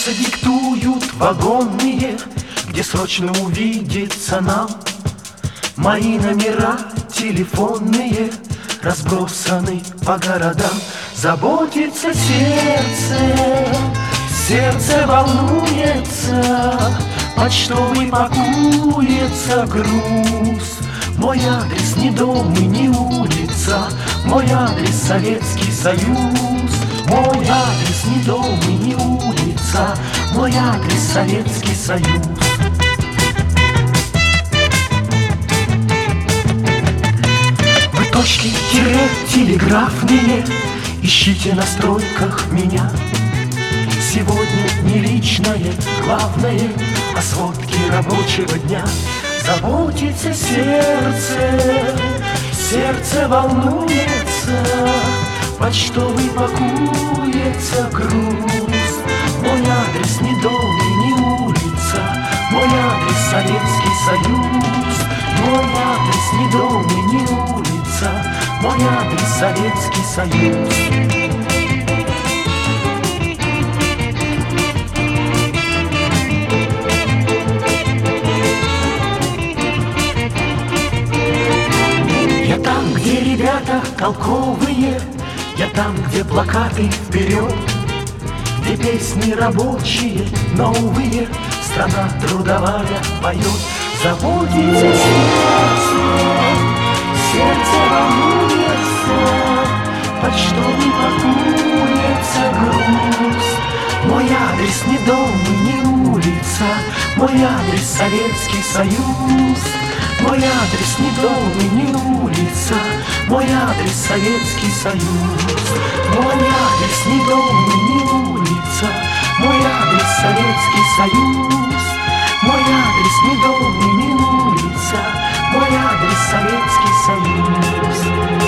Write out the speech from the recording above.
Адреса диктуют вагонные, где срочно увидеться нам. Мои номера телефонные разбросаны по городам. Заботится сердце, сердце волнуется, почтовый пакуется груз. Мой адрес не дом и не улица, мой адрес Советский Союз. Мой адрес не дом и не улица, мой адрес Советский Союз. Вы точки телеграфные ищите на стройках меня. Сегодня не личное, главное, а сводки рабочего дня. Заботится сердце, сердце волнуется, почтовый пакуется груз. Мой адрес не дом и не улица, мой адрес Советский Союз. Мой адрес не дом и не улица, мой адрес Советский Союз. Ребята толковые, я там, где плакаты вперед, где песни рабочие, новые, страна трудовая поет. Заботится сердце, сердце волнуется, почтовый пакуется груз. Мой адрес не дом и не улица, мой адрес Советский Союз. Мой адрес не дом и не улица, мой адрес Советский Союз. Мой адрес не дом и не улица, мой адрес Советский Союз. Мой адрес не дом и не улица, мой адрес Советский Союз.